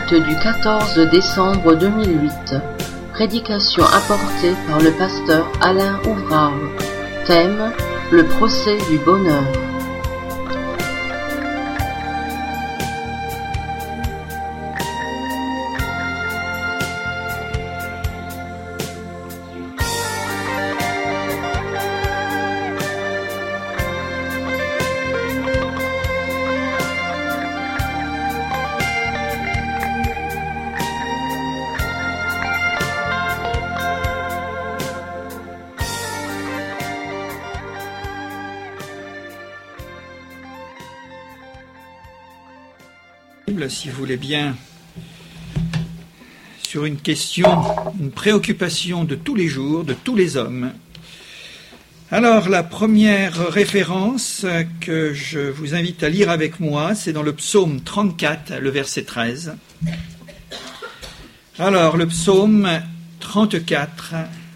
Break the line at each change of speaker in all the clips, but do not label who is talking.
Culte du 14 décembre 2008. Prédication apportée par le pasteur Alain Ouvrard. Thème: le procès du bonheur.
Si vous voulez bien, sur une question, une préoccupation de tous les jours, de tous les hommes. Alors, la première référence que je vous invite à lire avec moi, c'est dans le psaume 34, le verset 13. Alors, le psaume 34,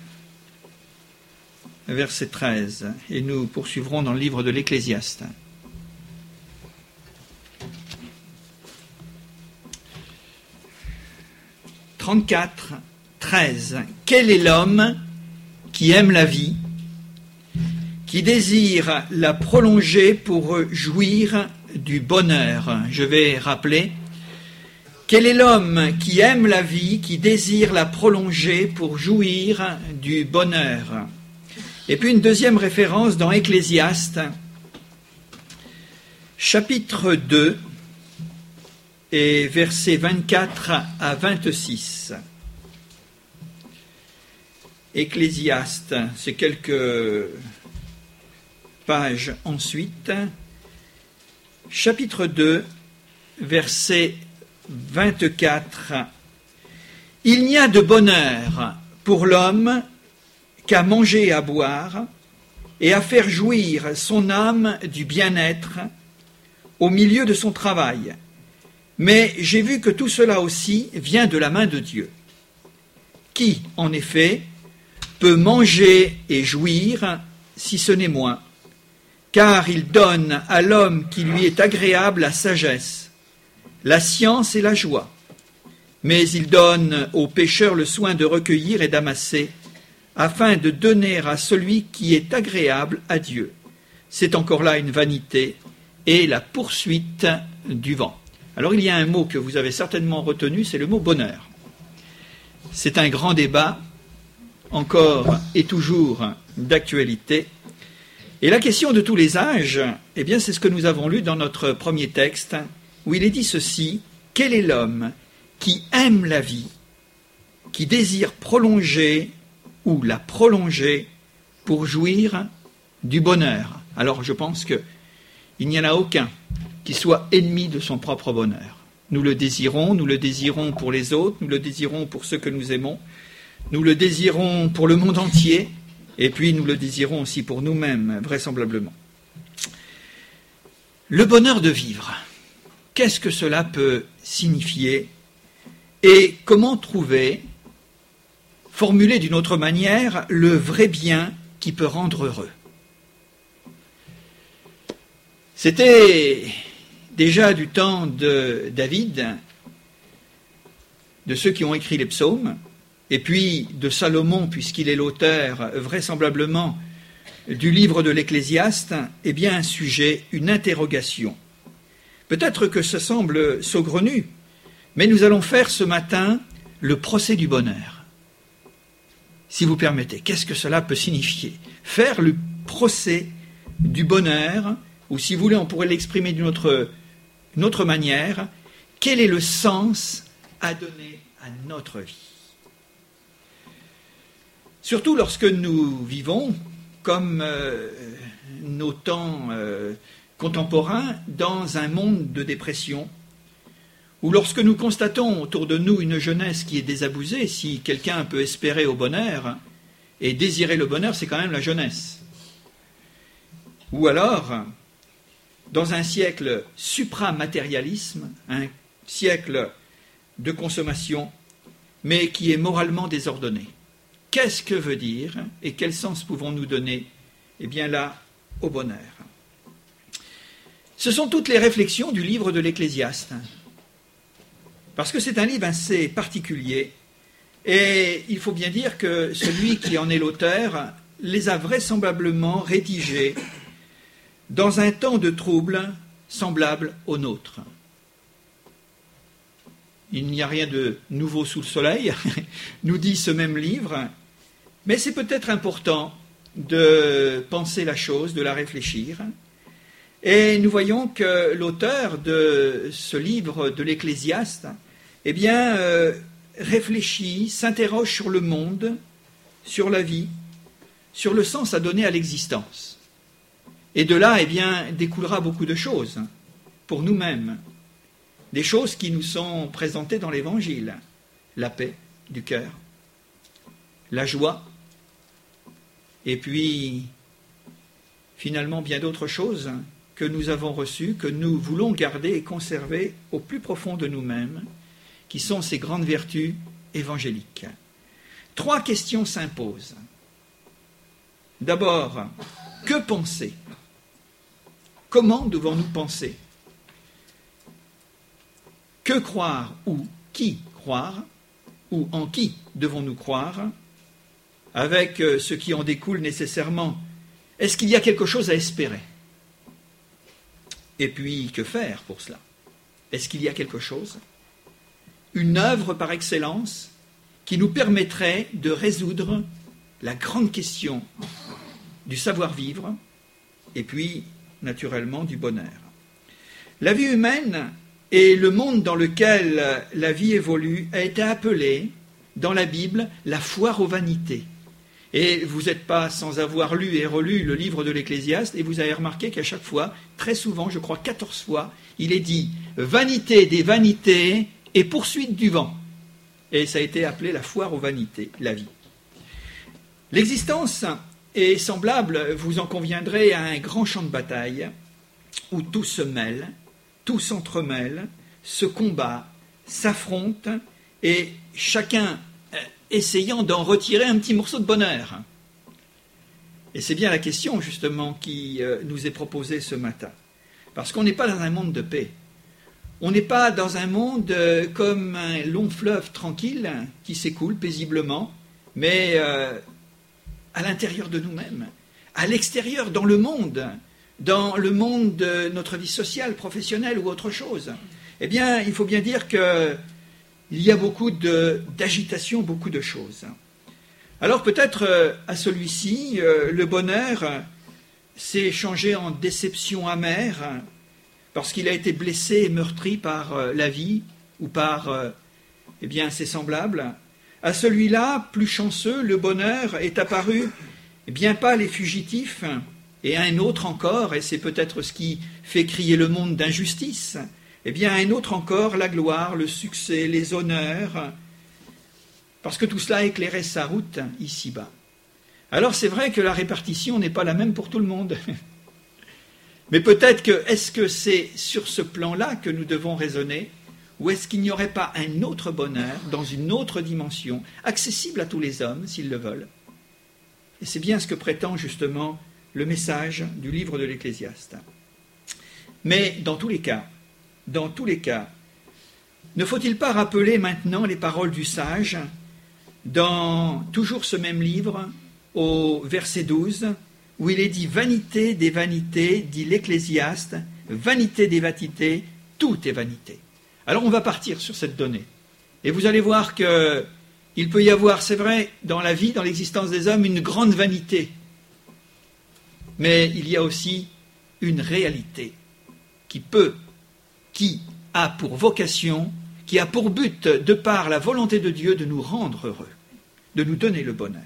verset 13, et nous poursuivrons dans le livre de l'Ecclésiaste. 34, 13. Quel est l'homme qui aime la vie, qui désire la prolonger pour jouir du bonheur? Je vais rappeler. Quel est l'homme qui aime la vie, qui désire la prolonger pour jouir du bonheur? Et puis une deuxième référence dans Ecclésiaste, chapitre 2, et versets 24 à 26. Ecclésiaste, c'est quelques pages ensuite. Chapitre 2, verset 24. Il n'y a de bonheur pour l'homme qu'à manger et à boire, et à faire jouir son âme du bien-être au milieu de son travail. Mais j'ai vu que tout cela aussi vient de la main de Dieu, qui, en effet, peut manger et jouir, si ce n'est moins, car il donne à l'homme qui lui est agréable la sagesse, la science et la joie. Mais il donne aux pécheurs le soin de recueillir et d'amasser, afin de donner à celui qui est agréable à Dieu. C'est encore là une vanité et la poursuite du vent. Alors il y a un mot que vous avez certainement retenu, c'est le mot bonheur. C'est un grand débat, encore et toujours d'actualité. Et la question de tous les âges, eh bien c'est ce que nous avons lu dans notre premier texte, où il est dit ceci: quel est l'homme qui aime la vie, qui désire prolonger ou la prolonger pour jouir du bonheur? Alors je pense qu'il n'y en a aucun qui soit ennemi de son propre bonheur. Nous le désirons pour les autres, nous le désirons pour ceux que nous aimons, nous le désirons pour le monde entier, et puis nous le désirons aussi pour nous-mêmes, vraisemblablement. Le bonheur de vivre, qu'est-ce que cela peut signifier et comment trouver, formuler d'une autre manière, le vrai bien qui peut rendre heureux? C'était déjà du temps de David, de ceux qui ont écrit les psaumes, et puis de Salomon, puisqu'il est l'auteur vraisemblablement du livre de l'Ecclésiaste, eh bien un sujet, une interrogation. Peut-être que ça semble saugrenu, mais nous allons faire ce matin le procès du bonheur. Si vous permettez, qu'est-ce que cela peut signifier? Faire le procès du bonheur, ou si vous voulez, on pourrait l'exprimer d'une autre manière, quel est le sens à donner à notre vie? Surtout lorsque nous vivons, comme nos temps contemporains, dans un monde de dépression, ou lorsque nous constatons autour de nous une jeunesse qui est désabusée. Si quelqu'un peut espérer au bonheur et désirer le bonheur, c'est quand même la jeunesse. Ou alors, dans un siècle supramatérialisme, un siècle de consommation, mais qui est moralement désordonné. Qu'est-ce que veut dire et quel sens pouvons-nous donner, eh bien là, au bonheur? Ce sont toutes les réflexions du livre de l'Ecclésiaste. parce que c'est un livre assez particulier, et il faut bien dire que celui qui en est l'auteur les a vraisemblablement rédigés dans un temps de trouble semblable au nôtre. Il n'y a rien de nouveau sous le soleil, nous dit ce même livre, mais c'est peut-être important de penser la chose, de la réfléchir. Et nous voyons que l'auteur de ce livre de l'Ecclésiaste, eh bien, réfléchit, s'interroge sur le monde, sur la vie, sur le sens à donner à l'existence. Et de là, eh bien, découlera beaucoup de choses pour nous-mêmes, des choses qui nous sont présentées dans l'Évangile, la paix du cœur, la joie, et puis finalement bien d'autres choses que nous avons reçues, que nous voulons garder et conserver au plus profond de nous-mêmes, qui sont ces grandes vertus évangéliques. 3 questions s'imposent. D'abord, que penser? Comment devons-nous penser? Que croire ou qui croire? Ou en qui devons-nous croire? Avec ce qui en découle nécessairement, est-ce qu'il y a quelque chose à espérer? Et puis, que faire pour cela? Est-ce qu'il y a quelque chose? Une œuvre par excellence qui nous permettrait de résoudre la grande question du savoir-vivre et puis, naturellement, du bonheur. La vie humaine et le monde dans lequel la vie évolue a été appelé, dans la Bible, la foire aux vanités. Et vous n'êtes pas sans avoir lu et relu le livre de l'Ecclésiaste, et vous avez remarqué qu'à chaque fois, très souvent, je crois 14 fois, il est dit « vanité des vanités et poursuite du vent ». Et ça a été appelé la foire aux vanités, la vie. L'existence est semblable, vous en conviendrez, à un grand champ de bataille où tout se mêle, tout s'entremêle, se combat, s'affronte, et chacun essayant d'en retirer un petit morceau de bonheur. Et c'est bien la question, justement, qui nous est proposée ce matin. Parce qu'on n'est pas dans un monde de paix. On n'est pas dans un monde comme un long fleuve tranquille qui s'écoule paisiblement, mais à l'intérieur de nous-mêmes, à l'extérieur, dans le monde de notre vie sociale, professionnelle ou autre chose. Eh bien, il faut bien dire que il y a beaucoup d'agitation, beaucoup de choses. Alors peut-être à celui-ci, le bonheur s'est changé en déception amère parce qu'il a été blessé et meurtri par la vie ou par ses semblables. À celui-là, plus chanceux, le bonheur est apparu bien pâle et fugitif, et à un autre encore, et c'est peut-être ce qui fait crier le monde d'injustice, eh bien, à un autre encore, la gloire, le succès, les honneurs, parce que tout cela éclairait sa route ici-bas. Alors c'est vrai que la répartition n'est pas la même pour tout le monde. Mais peut-être est-ce que c'est sur ce plan-là que nous devons raisonner, ou est-ce qu'il n'y aurait pas un autre bonheur, dans une autre dimension, accessible à tous les hommes, s'ils le veulent? Et c'est bien ce que prétend justement le message du livre de l'Ecclésiaste. Mais dans tous les cas, ne faut-il pas rappeler maintenant les paroles du sage dans toujours ce même livre, au verset 12, où il est dit « Vanité des vanités », dit l'Ecclésiaste, « vanité des vanités, tout est vanité ». Alors on va partir sur cette donnée. Et vous allez voir qu'il peut y avoir, c'est vrai, dans la vie, dans l'existence des hommes, une grande vanité. Mais il y a aussi une réalité qui a pour vocation, qui a pour but, de par la volonté de Dieu, de nous rendre heureux, de nous donner le bonheur.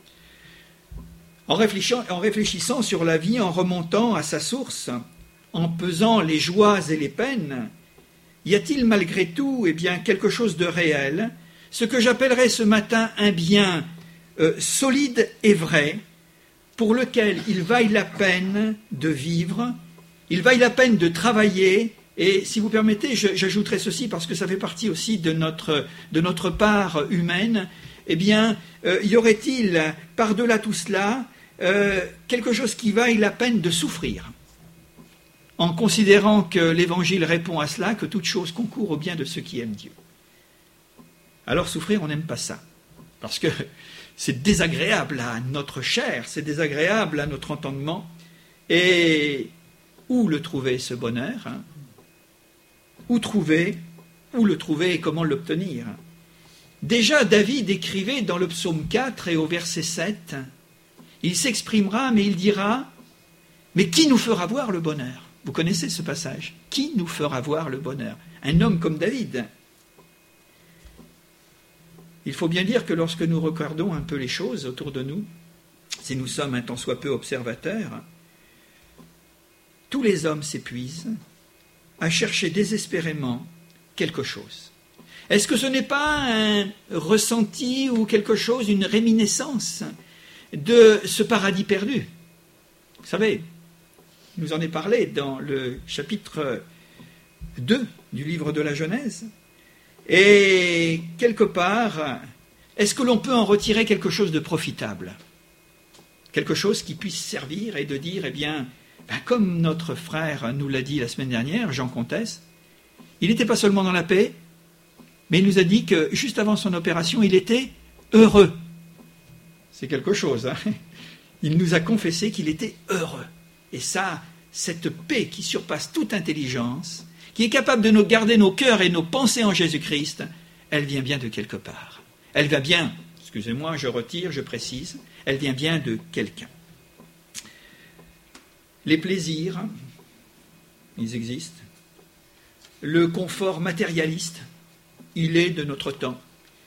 En réfléchissant sur la vie, en remontant à sa source, en pesant les joies et les peines, y a-t-il malgré tout quelque chose de réel, ce que j'appellerais ce matin un bien solide et vrai, pour lequel il vaille la peine de vivre, il vaille la peine de travailler, et si vous permettez, j'ajouterai ceci parce que ça fait partie aussi de notre part humaine, y aurait-il par-delà tout cela quelque chose qui vaille la peine de souffrir, en considérant que l'Évangile répond à cela, que toute chose concourt au bien de ceux qui aiment Dieu. alors souffrir, on n'aime pas ça. Parce que c'est désagréable à notre chair, c'est désagréable à notre entendement. Et où le trouver, ce bonheur, hein? Où le trouver et comment l'obtenir? Déjà, David écrivait dans le psaume 4 et au verset 7, il s'exprimera, mais il dira, mais qui nous fera voir le bonheur? Vous connaissez ce passage? Qui nous fera voir le bonheur? Un homme comme David. Il faut bien dire que lorsque nous regardons un peu les choses autour de nous, si nous sommes un tant soit peu observateurs, tous les hommes s'épuisent à chercher désespérément quelque chose. Est-ce que ce n'est pas un ressenti ou quelque chose, une réminiscence de ce paradis perdu? Vous savez, il nous en est parlé dans le chapitre 2 du livre de la Genèse. Et quelque part, est-ce que l'on peut en retirer quelque chose de profitable? Quelque chose qui puisse servir et de dire, eh bien, comme notre frère nous l'a dit la semaine dernière, Jean Comtesse, il n'était pas seulement dans la paix, mais il nous a dit que juste avant son opération, il était heureux. C'est quelque chose, hein? Il nous a confessé qu'il était heureux. Et ça, cette paix qui surpasse toute intelligence, qui est capable de nous garder nos cœurs et nos pensées en Jésus-Christ, elle vient bien de quelque part. Elle va bien, excusez-moi, je retire, je précise, elle vient bien de quelqu'un. Les plaisirs, ils existent. Le confort matérialiste, il est de notre temps.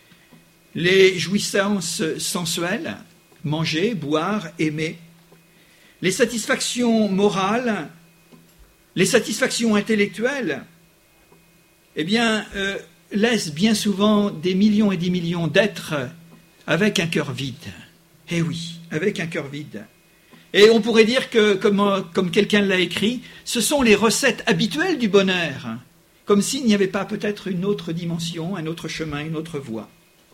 Les jouissances sensuelles, manger, boire, aimer. Les satisfactions morales, les satisfactions intellectuelles, eh bien, laissent bien souvent des millions et des millions d'êtres avec un cœur vide. Eh oui, avec un cœur vide. Et on pourrait dire que, comme quelqu'un l'a écrit, ce sont les recettes habituelles du bonheur, comme s'il n'y avait pas peut-être une autre dimension, un autre chemin, une autre voie.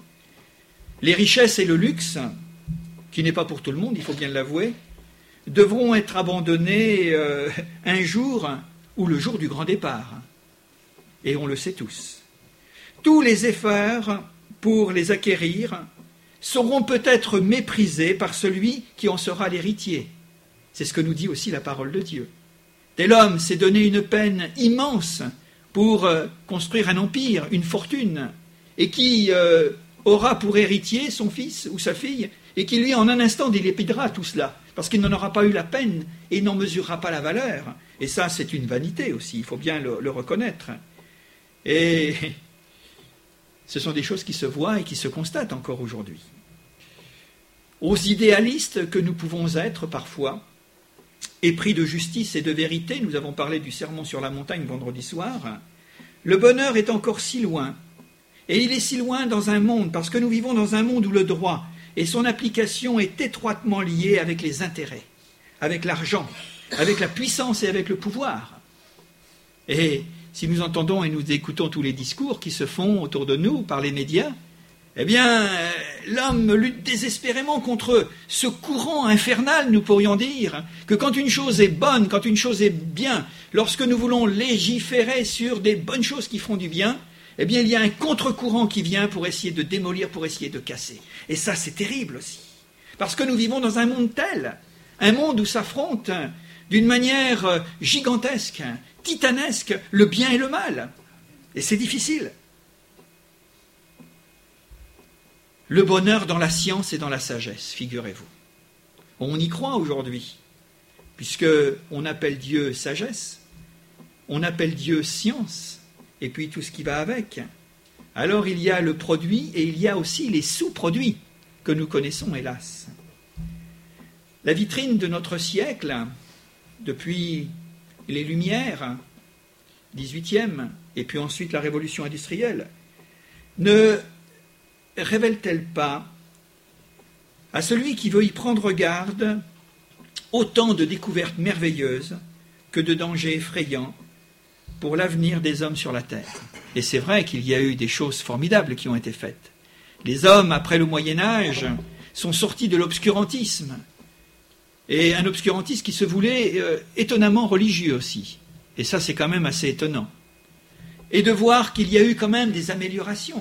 Les richesses et le luxe, qui n'est pas pour tout le monde, il faut bien l'avouer, devront être abandonnés un jour ou le jour du grand départ. Et on le sait tous. Tous les efforts pour les acquérir seront peut-être méprisés par celui qui en sera l'héritier. C'est ce que nous dit aussi la parole de Dieu. Tel homme s'est donné une peine immense pour construire un empire, une fortune, et qui aura pour héritier son fils ou sa fille, et qui lui, en un instant, dilapidera tout cela, parce qu'il n'en aura pas eu la peine et n'en mesurera pas la valeur. Et ça, c'est une vanité aussi, il faut bien le reconnaître. Et ce sont des choses qui se voient et qui se constatent encore aujourd'hui. Aux idéalistes que nous pouvons être parfois, épris de justice et de vérité, nous avons parlé du sermon sur la montagne vendredi soir, le bonheur est encore si loin. Et il est si loin dans un monde, parce que nous vivons dans un monde où le droit et son application est étroitement liée avec les intérêts, avec l'argent, avec la puissance et avec le pouvoir. Et si nous entendons et nous écoutons tous les discours qui se font autour de nous par les médias, eh bien, l'homme lutte désespérément contre ce courant infernal, nous pourrions dire, que quand une chose est bonne, quand une chose est bien, lorsque nous voulons légiférer sur des bonnes choses qui font du bien, eh bien, il y a un contre-courant qui vient pour essayer de démolir, pour essayer de casser. Et ça, c'est terrible aussi. Parce que nous vivons dans un monde tel, un monde où s'affrontent d'une manière gigantesque, titanesque, le bien et le mal. Et c'est difficile. Le bonheur dans la science et dans la sagesse, figurez-vous. On y croit aujourd'hui, puisqu'on appelle Dieu sagesse, on appelle Dieu science, et puis tout ce qui va avec. Alors il y a le produit et il y a aussi les sous-produits que nous connaissons, hélas. La vitrine de notre siècle, depuis les Lumières, 18e, et puis ensuite la Révolution industrielle, ne révèle-t-elle pas à celui qui veut y prendre garde autant de découvertes merveilleuses que de dangers effrayants pour l'avenir des hommes sur la terre? Et c'est vrai qu'il y a eu des choses formidables qui ont été faites. Les hommes, après le Moyen-Âge, sont sortis de l'obscurantisme, et un obscurantisme qui se voulait étonnamment religieux aussi. Et ça, c'est quand même assez étonnant. Et de voir qu'il y a eu quand même des améliorations.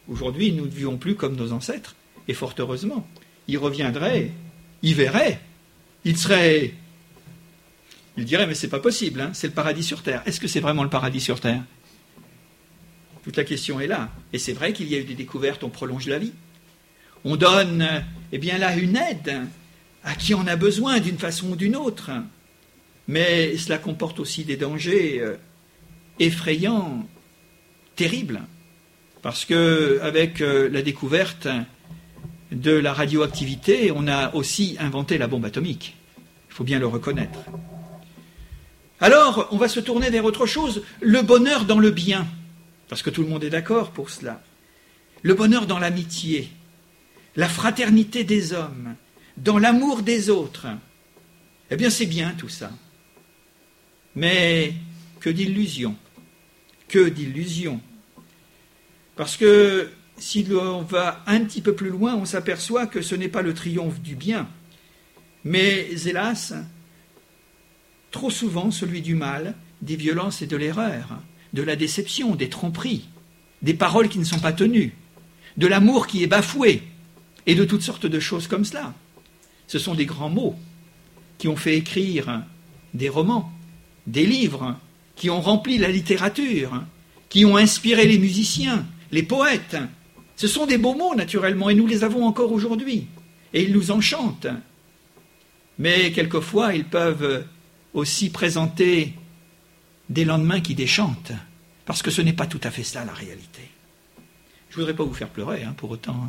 Aujourd'hui, nous ne vivons plus comme nos ancêtres, et fort heureusement. Ils reviendraient, ils verraient, ils diraient, mais c'est pas possible, hein, c'est le paradis sur terre. Est-ce que c'est vraiment le paradis sur terre? Toute la question est là. Et c'est vrai qu'il y a eu des découvertes, on prolonge la vie. On donne, eh bien là, une aide à qui en a besoin d'une façon ou d'une autre. Mais cela comporte aussi des dangers effrayants, terribles. Parce que avec la découverte de la radioactivité, on a aussi inventé la bombe atomique. Il faut bien le reconnaître. Alors, on va se tourner vers autre chose, le bonheur dans le bien. Parce que tout le monde est d'accord pour cela. Le bonheur dans l'amitié, la fraternité des hommes, dans l'amour des autres. Eh bien, c'est bien tout ça. Mais que d'illusions. Que d'illusions. Parce que si l'on va un petit peu plus loin, on s'aperçoit que ce n'est pas le triomphe du bien, mais hélas, trop souvent celui du mal, des violences et de l'erreur, de la déception, des tromperies, des paroles qui ne sont pas tenues, de l'amour qui est bafoué, et de toutes sortes de choses comme cela. Ce sont des grands mots qui ont fait écrire des romans, des livres, qui ont rempli la littérature, qui ont inspiré les musiciens, les poètes. Ce sont des beaux mots, naturellement, et nous les avons encore aujourd'hui. Et ils nous enchantent. Mais quelquefois, ils peuvent aussi présenter des lendemains qui déchantent, parce que ce n'est pas tout à fait ça, la réalité. Je ne voudrais pas vous faire pleurer, pour autant.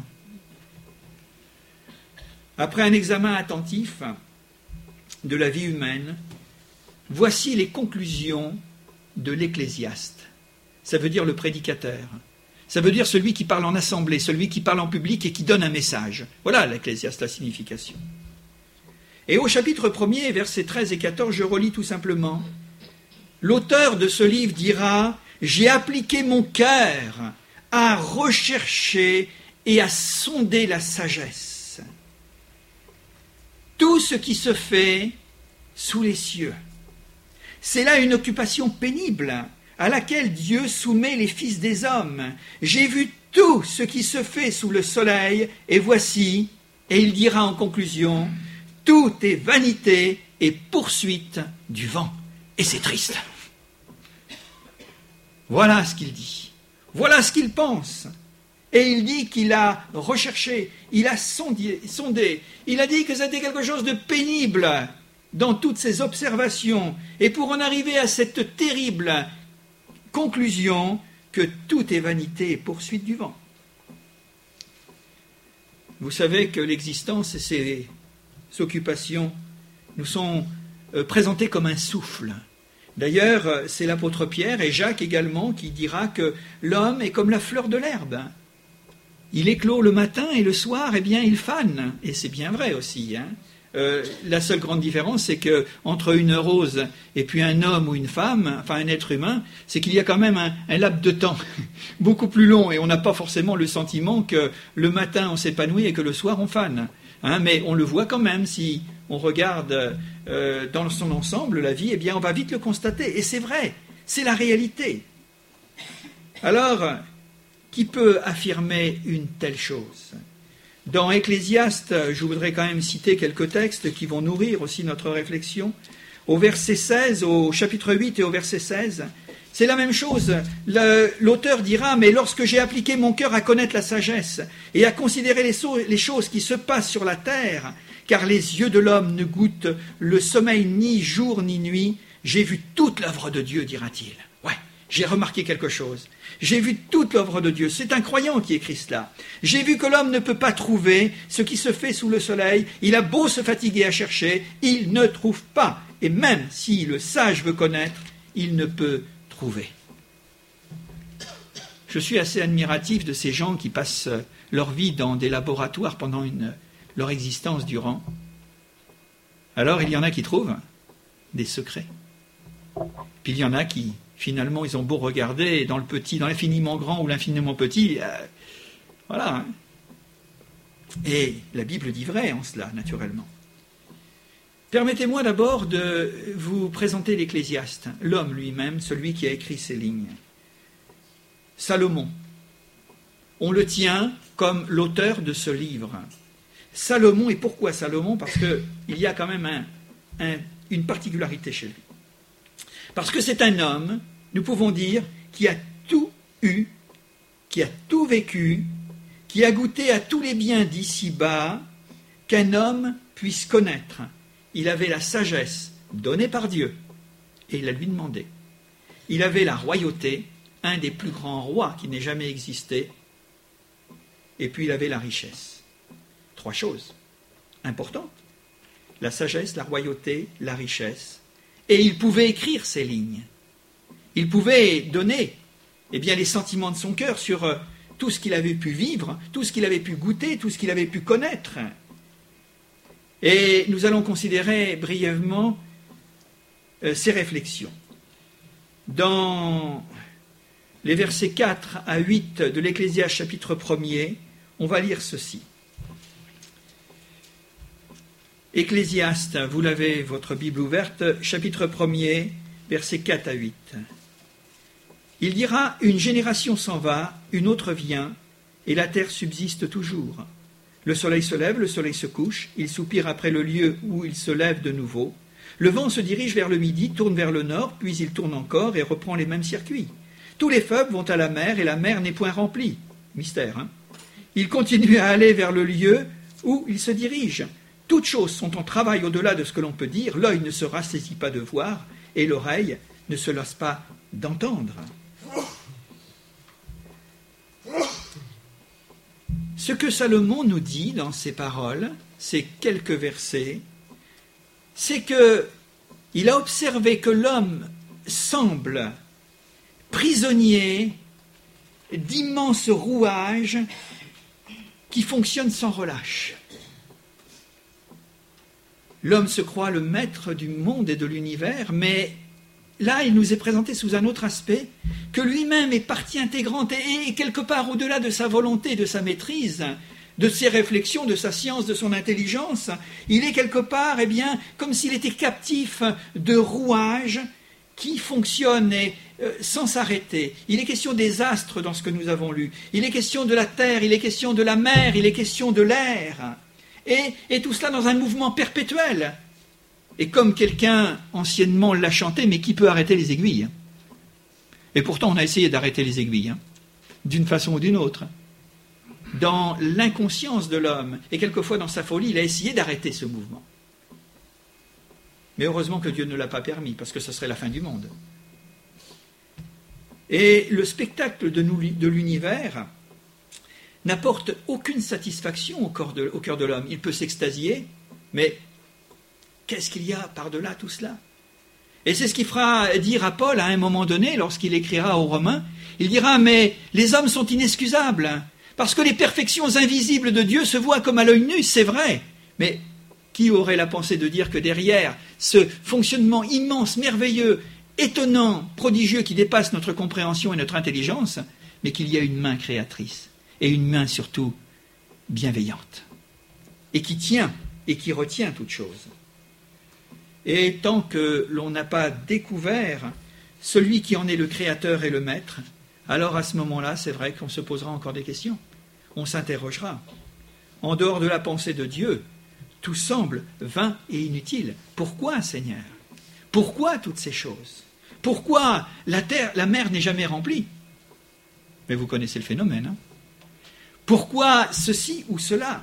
Après un examen attentif de la vie humaine, voici les conclusions de l'Ecclésiaste. Ça veut dire le prédicateur. Ça veut dire celui qui parle en assemblée, celui qui parle en public et qui donne un message. Voilà l'Ecclésiaste, la signification. Et au chapitre 1er, versets 13 et 14, je relis tout simplement. L'auteur de ce livre dira « J'ai appliqué mon cœur à rechercher et à sonder la sagesse. Tout ce qui se fait sous les cieux. C'est là une occupation pénible à laquelle Dieu soumet les fils des hommes. J'ai vu tout ce qui se fait sous le soleil, et voici, et il dira en conclusion, tout est vanité et poursuite du vent. Et c'est triste. Voilà ce qu'il dit. Voilà ce qu'il pense. Et il dit qu'il a recherché, il a sondé. Il a dit que c'était quelque chose de pénible dans toutes ses observations. Et pour en arriver à cette terrible conclusion que tout est vanité et poursuite du vent. Vous savez que l'existence et ses occupations nous sont présentées comme un souffle. D'ailleurs, c'est l'apôtre Pierre et Jacques également qui dira que l'homme est comme la fleur de l'herbe. Il éclot le matin et le soir, eh bien, il fane. Et c'est bien vrai aussi. La seule grande différence, c'est qu'entre une rose et puis un homme ou une femme, enfin un être humain, c'est qu'il y a quand même un laps de temps beaucoup plus long et on n'a pas forcément le sentiment que le matin on s'épanouit et que le soir on fane. Mais on le voit quand même, si on regarde dans son ensemble la vie, eh bien on va vite le constater. Et c'est vrai, c'est la réalité. Alors, qui peut affirmer une telle chose ? Dans Ecclésiaste, je voudrais quand même citer quelques textes qui vont nourrir aussi notre réflexion. Au verset 16, au chapitre 8 et au verset 16, c'est la même chose. L'auteur dira « Mais lorsque j'ai appliqué mon cœur à connaître la sagesse et à considérer les choses qui se passent sur la terre, car les yeux de l'homme ne goûtent le sommeil ni jour ni nuit, j'ai vu toute l'œuvre de Dieu, dira-t-il. » Ouais, j'ai remarqué quelque chose. J'ai vu toute l'œuvre de Dieu. C'est un croyant qui écrit cela. J'ai vu que l'homme ne peut pas trouver ce qui se fait sous le soleil. Il a beau se fatiguer à chercher, il ne trouve pas. Et même si le sage veut connaître, il ne peut trouver. Je suis assez admiratif de ces gens qui passent leur vie dans des laboratoires pendant leur existence durant. Alors, il y en a qui trouvent des secrets. Puis il y en a qui, finalement, ils ont beau regarder dans le petit, dans l'infiniment grand ou l'infiniment petit, voilà. Et la Bible dit vrai en cela, naturellement. Permettez-moi d'abord de vous présenter l'Ecclésiaste, l'homme lui-même, celui qui a écrit ces lignes. Salomon, on le tient comme l'auteur de ce livre. Salomon, et pourquoi Salomon? Parce qu'il y a quand même une particularité chez lui. Parce que c'est un homme, nous pouvons dire, qui a tout eu, qui a tout vécu, qui a goûté à tous les biens d'ici-bas qu'un homme puisse connaître. Il avait la sagesse donnée par Dieu, et il la lui demandait. Il avait la royauté, un des plus grands rois qui n'ait jamais existé, et puis il avait la richesse. 3 choses importantes: la sagesse, la royauté, la richesse. Et il pouvait écrire ces lignes. Il pouvait donner les sentiments de son cœur sur tout ce qu'il avait pu vivre, tout ce qu'il avait pu goûter, tout ce qu'il avait pu connaître. Et nous allons considérer brièvement ces réflexions. Dans les versets 4 à 8 de l'Ecclésiaste chapitre 1er, on va lire ceci. Ecclésiaste, vous l'avez, votre Bible ouverte, chapitre 1er, versets 4 à 8. Il dira, une génération s'en va, une autre vient, et la terre subsiste toujours. Le soleil se lève, le soleil se couche, il soupire après le lieu où il se lève de nouveau. Le vent se dirige vers le midi, tourne vers le nord, puis il tourne encore et reprend les mêmes circuits. Tous les fleuves vont à la mer, et la mer n'est point remplie. Mystère, hein? Il continue à aller vers le lieu où il se dirige. Toutes choses sont en travail au-delà de ce que l'on peut dire, l'œil ne se rassaisit pas de voir, et l'oreille ne se lasse pas d'entendre. Ce que Salomon nous dit dans ses paroles, ces quelques versets, c'est qu'il a observé que l'homme semble prisonnier d'immenses rouages qui fonctionnent sans relâche. L'homme se croit le maître du monde et de l'univers, mais là, il nous est présenté sous un autre aspect, que lui-même est partie intégrante et quelque part au-delà de sa volonté, de sa maîtrise, de ses réflexions, de sa science, de son intelligence. Il est quelque part, comme s'il était captif de rouages qui fonctionnent sans s'arrêter. Il est question des astres dans ce que nous avons lu. Il est question de la terre, il est question de la mer, il est question de l'air. Et tout cela dans un mouvement perpétuel. Et comme quelqu'un anciennement l'a chanté, mais qui peut arrêter les aiguilles? Et pourtant on a essayé d'arrêter les aiguilles, d'une façon ou d'une autre. Dans l'inconscience de l'homme, et quelquefois dans sa folie, il a essayé d'arrêter ce mouvement. Mais heureusement que Dieu ne l'a pas permis, parce que ce serait la fin du monde. Et le spectacle de l'univers n'apporte aucune satisfaction au cœur de l'homme. Il peut s'extasier, mais qu'est-ce qu'il y a par-delà tout cela? Et c'est ce qu'il fera dire à Paul à un moment donné, lorsqu'il écrira aux Romains. Il dira, mais les hommes sont inexcusables, parce que les perfections invisibles de Dieu se voient comme à l'œil nu, c'est vrai. Mais qui aurait la pensée de dire que derrière ce fonctionnement immense, merveilleux, étonnant, prodigieux, qui dépasse notre compréhension et notre intelligence, mais qu'il y a une main créatrice, et une main surtout bienveillante, et qui tient et qui retient toute chose. Et tant que l'on n'a pas découvert celui qui en est le créateur et le maître, alors à ce moment-là, c'est vrai qu'on se posera encore des questions. On s'interrogera. En dehors de la pensée de Dieu, tout semble vain et inutile. Pourquoi, Seigneur? Pourquoi toutes ces choses? Pourquoi la mer n'est jamais remplie? Mais vous connaissez le phénomène, hein? Pourquoi ceci ou cela?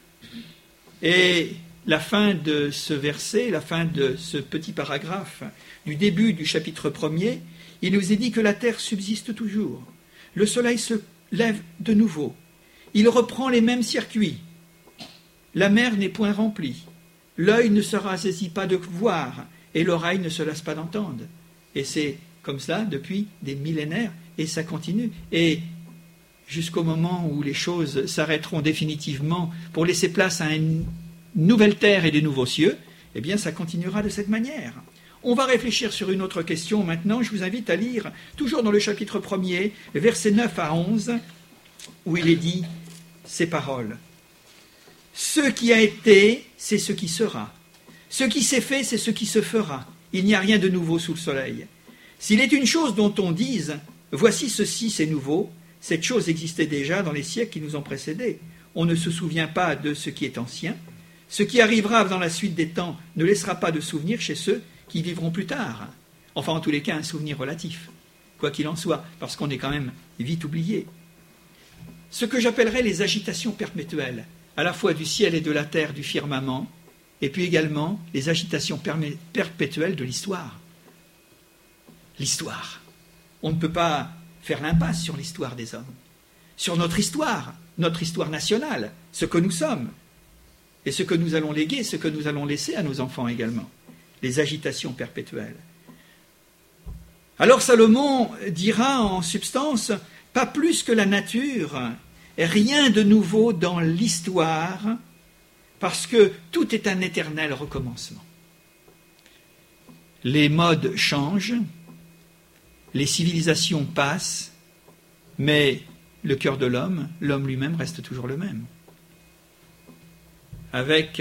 Et la fin de ce verset, la fin de ce petit paragraphe du début du chapitre 1er, il nous est dit que la terre subsiste toujours. Le soleil se lève de nouveau. Il reprend les mêmes circuits. La mer n'est point remplie. L'œil ne se rassaisit pas de voir et l'oreille ne se lasse pas d'entendre. Et c'est comme ça depuis des millénaires et ça continue. Et jusqu'au moment où les choses s'arrêteront définitivement pour laisser place à une nouvelle terre et des nouveaux cieux, eh bien ça continuera de cette manière. On va réfléchir sur une autre question maintenant. Je vous invite à lire, toujours dans le chapitre 1er, versets 9 à 11, où il est dit ces paroles. « Ce qui a été, c'est ce qui sera. Ce qui s'est fait, c'est ce qui se fera. Il n'y a rien de nouveau sous le soleil. S'il est une chose dont on dise, voici ceci, c'est nouveau, cette chose existait déjà dans les siècles qui nous ont précédés. On ne se souvient pas de ce qui est ancien. Ce qui arrivera dans la suite des temps ne laissera pas de souvenir chez ceux qui vivront plus tard. Enfin, en tous les cas, un souvenir relatif, quoi qu'il en soit, parce qu'on est quand même vite oublié. Ce que j'appellerais les agitations perpétuelles, à la fois du ciel et de la terre, du firmament, et puis également les agitations perpétuelles de l'histoire. L'histoire. On ne peut pas faire l'impasse sur l'histoire des hommes, sur notre histoire nationale, ce que nous sommes, et ce que nous allons léguer, ce que nous allons laisser à nos enfants également, les agitations perpétuelles. Alors Salomon dira en substance, pas plus que la nature, rien de nouveau dans l'histoire, parce que tout est un éternel recommencement. Les modes changent, les civilisations passent, mais le cœur de l'homme lui-même reste toujours le même. Avec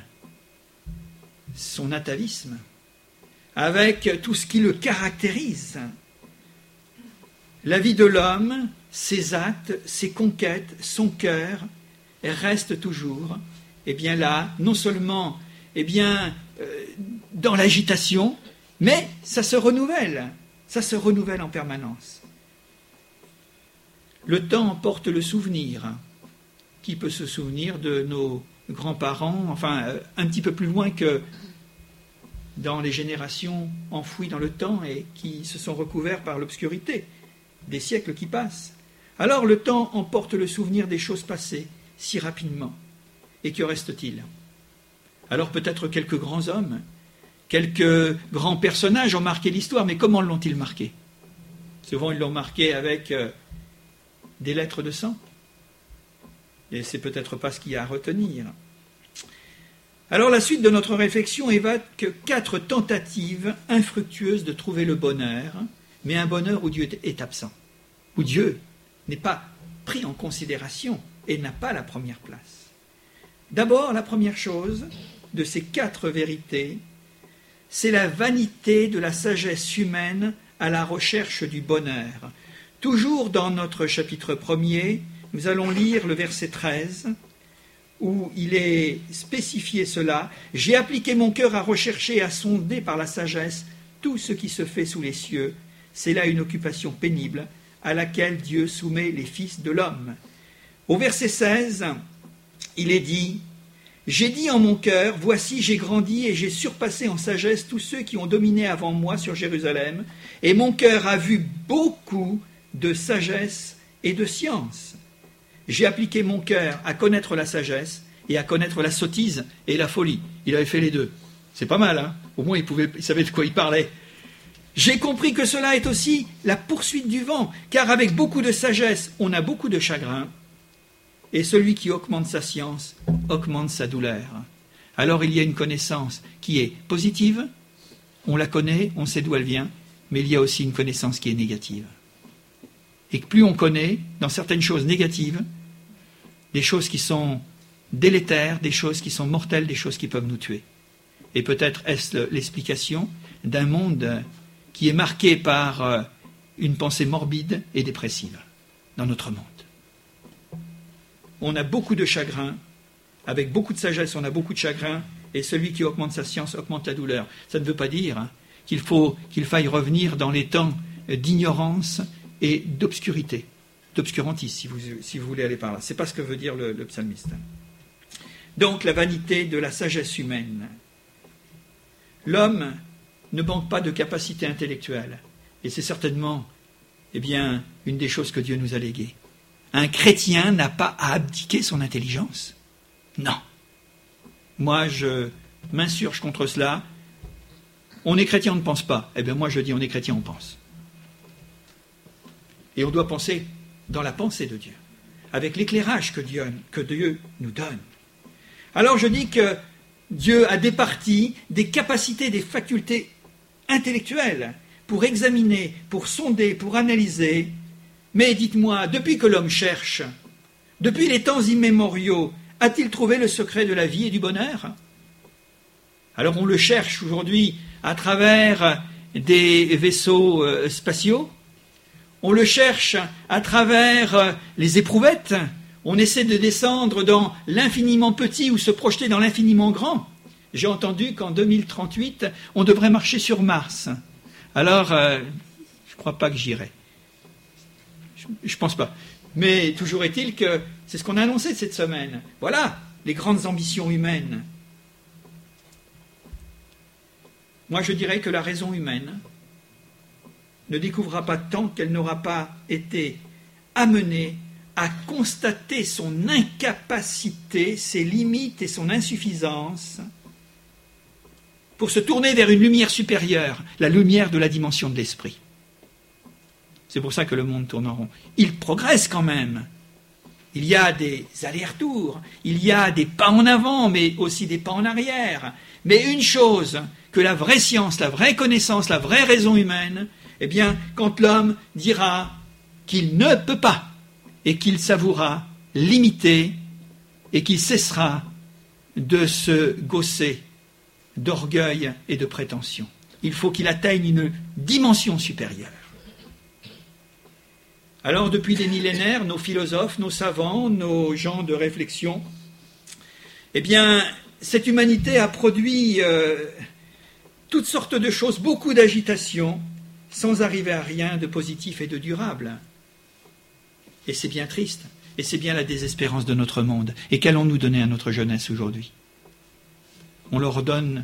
son atavisme, avec tout ce qui le caractérise, la vie de l'homme, ses actes, ses conquêtes, son cœur, reste toujours, là, non seulement, dans l'agitation, mais ça se renouvelle en permanence. Le temps emporte le souvenir. Qui peut se souvenir de nos grands-parents, un petit peu plus loin que dans les générations enfouies dans le temps et qui se sont recouverts par l'obscurité, des siècles qui passent. Alors le temps emporte le souvenir des choses passées si rapidement. Et que reste-t-il? Alors peut-être quelques grands hommes, quelques grands personnages ont marqué l'histoire, mais comment l'ont-ils marqué? Souvent ils l'ont marqué avec des lettres de sang. Et c'est peut-être pas ce qu'il y a à retenir. Alors la suite de notre réflexion évoque 4 tentatives infructueuses de trouver le bonheur, mais un bonheur où Dieu est absent, où Dieu n'est pas pris en considération et n'a pas la première place. D'abord, la première chose de ces 4 vérités, c'est la vanité de la sagesse humaine à la recherche du bonheur. Toujours dans notre chapitre 1er, nous allons lire le verset 13, où il est spécifié cela. « J'ai appliqué mon cœur à rechercher et à sonder par la sagesse tout ce qui se fait sous les cieux. C'est là une occupation pénible à laquelle Dieu soumet les fils de l'homme. » Au verset 16, il est dit « J'ai dit en mon cœur, voici j'ai grandi et j'ai surpassé en sagesse tous ceux qui ont dominé avant moi sur Jérusalem, et mon cœur a vu beaucoup de sagesse et de science. J'ai appliqué mon cœur à connaître la sagesse et à connaître la sottise et la folie. » Il avait fait les deux. C'est pas mal, hein? Au moins il savait de quoi il parlait. « J'ai compris que cela est aussi la poursuite du vent, car avec beaucoup de sagesse, on a beaucoup de chagrin, et celui qui augmente sa science augmente sa douleur. » Alors il y a une connaissance qui est positive, on la connaît, on sait d'où elle vient, mais il y a aussi une connaissance qui est négative. Et que plus on connaît, dans certaines choses négatives, des choses qui sont délétères, des choses qui sont mortelles, des choses qui peuvent nous tuer. Et peut-être est-ce l'explication d'un monde qui est marqué par une pensée morbide et dépressive dans notre monde. On a beaucoup de chagrin, avec beaucoup de sagesse, on a beaucoup de chagrin, et celui qui augmente sa science augmente la douleur. Ça ne veut pas dire qu'il faille revenir dans les temps d'ignorance et d'obscurité, d'obscurantisme, si vous voulez aller par là. Ce n'est pas ce que veut dire le psalmiste. Donc, la vanité de la sagesse humaine. L'homme ne manque pas de capacité intellectuelle, et c'est certainement, une des choses que Dieu nous a léguées. Un chrétien n'a pas à abdiquer son intelligence. Non. Moi, je m'insurge contre cela. On est chrétien, on ne pense pas. Moi, je dis, on est chrétien, on pense. Et on doit penser dans la pensée de Dieu, avec l'éclairage que Dieu nous donne. Alors je dis que Dieu a départi des capacités, des facultés intellectuelles pour examiner, pour sonder, pour analyser. Mais dites-moi, depuis que l'homme cherche, depuis les temps immémoriaux, a-t-il trouvé le secret de la vie et du bonheur? Alors on le cherche aujourd'hui à travers des vaisseaux spatiaux. on le cherche à travers les éprouvettes, on essaie de descendre dans l'infiniment petit ou se projeter dans l'infiniment grand. J'ai entendu qu'en 2038, on devrait marcher sur Mars. Alors, je ne crois pas que j'irai. Je ne pense pas. Mais toujours est-il que c'est ce qu'on a annoncé cette semaine. Voilà, les grandes ambitions humaines. Moi, je dirais que la raison humaine ne découvrira pas tant qu'elle n'aura pas été amenée à constater son incapacité, ses limites et son insuffisance pour se tourner vers une lumière supérieure, la lumière de la dimension de l'esprit. C'est pour ça que le monde tourne en rond. Il progresse quand même. Il y a des allers-retours, il y a des pas en avant, mais aussi des pas en arrière. Mais une chose que la vraie science, la vraie connaissance, la vraie raison humaine, eh bien, quand l'homme dira qu'il ne peut pas, et qu'il s'avouera limité, et qu'il cessera de se gausser d'orgueil et de prétention. Il faut qu'il atteigne une dimension supérieure. Alors, depuis des millénaires, nos philosophes, nos savants, nos gens de réflexion, eh bien, cette humanité a produit toutes sortes de choses, beaucoup d'agitation, sans arriver à rien de positif et de durable. Et c'est bien triste, et c'est bien la désespérance de notre monde. Et qu'allons-nous donner à notre jeunesse aujourd'hui? On leur donne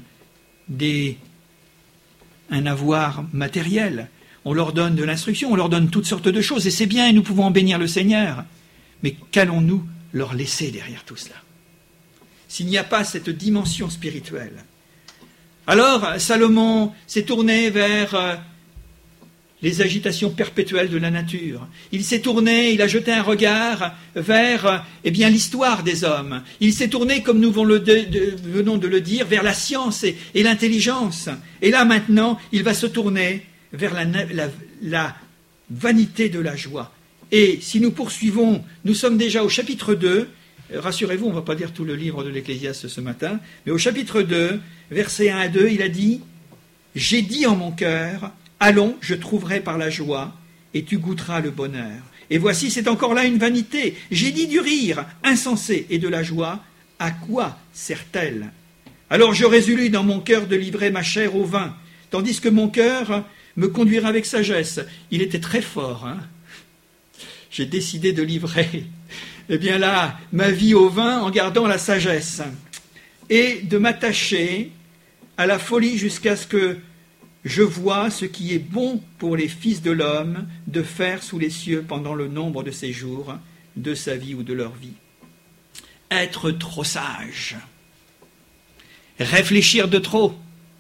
un avoir matériel, on leur donne de l'instruction, on leur donne toutes sortes de choses, et c'est bien, et nous pouvons en bénir le Seigneur. Mais qu'allons-nous leur laisser derrière tout cela, s'il n'y a pas cette dimension spirituelle? Alors, Salomon s'est tourné vers les agitations perpétuelles de la nature. Il s'est tourné, il a jeté un regard vers l'histoire des hommes. Il s'est tourné, comme nous venons de le dire, vers la science et l'intelligence. Et là, maintenant, il va se tourner vers la vanité de la joie. Et si nous poursuivons, nous sommes déjà au chapitre 2, rassurez-vous, on ne va pas lire tout le livre de l'Ecclésiaste ce matin, mais au chapitre 2, versets 1 à 2, il a dit « J'ai dit en mon cœur, allons, je trouverai par la joie, et tu goûteras le bonheur. Et voici, c'est encore là une vanité. J'ai dit du rire insensé et de la joie, à quoi sert-elle? Alors je résolus dans mon cœur de livrer ma chair au vin, tandis que mon cœur me conduira avec sagesse. » Il était très fort, hein. J'ai décidé de livrer, ma vie au vin en gardant la sagesse, et de m'attacher à la folie jusqu'à ce que je vois ce qui est bon pour les fils de l'homme de faire sous les cieux pendant le nombre de ses jours, de sa vie ou de leur vie. Être trop sage, réfléchir de trop,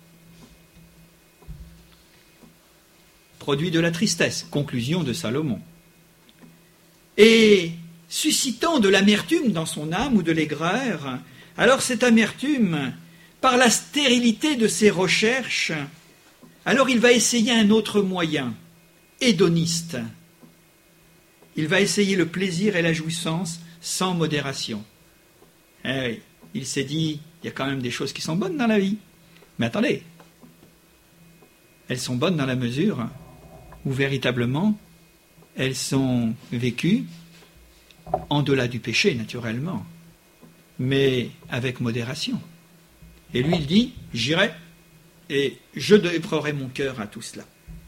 produit de la tristesse, conclusion de Salomon, et suscitant de l'amertume dans son âme ou de l'aigreur. Alors cette amertume, par la stérilité de ses recherches, alors il va essayer un autre moyen, hédoniste. Il va essayer le plaisir et la jouissance sans modération. Eh oui, il s'est dit, il y a quand même des choses qui sont bonnes dans la vie. Mais attendez, elles sont bonnes dans la mesure où véritablement elles sont vécues en delà du péché, naturellement, mais avec modération. Et lui, il dit, j'irai et je dévorerai mon cœur à tout cela.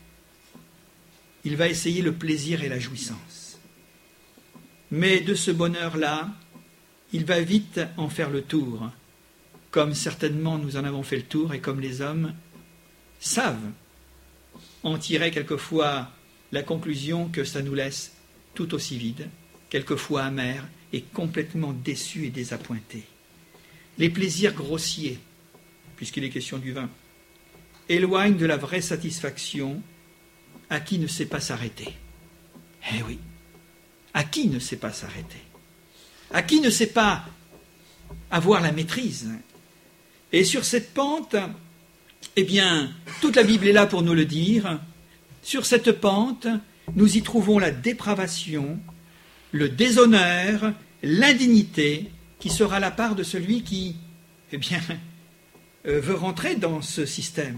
Il va essayer le plaisir et la jouissance. Mais de ce bonheur-là, il va vite en faire le tour, comme certainement nous en avons fait le tour et comme les hommes savent en tirer quelquefois la conclusion que ça nous laisse tout aussi vide, quelquefois amer et complètement déçus et désappointés. Les plaisirs grossiers, puisqu'il est question du vin, éloignent de la vraie satisfaction à qui ne sait pas s'arrêter. Eh oui, à qui ne sait pas s'arrêter? À qui ne sait pas avoir la maîtrise? Et sur cette pente, toute la Bible est là pour nous le dire. Sur cette pente, nous y trouvons la dépravation, le déshonneur, l'indignité, qui sera la part de celui qui, veut rentrer dans ce système.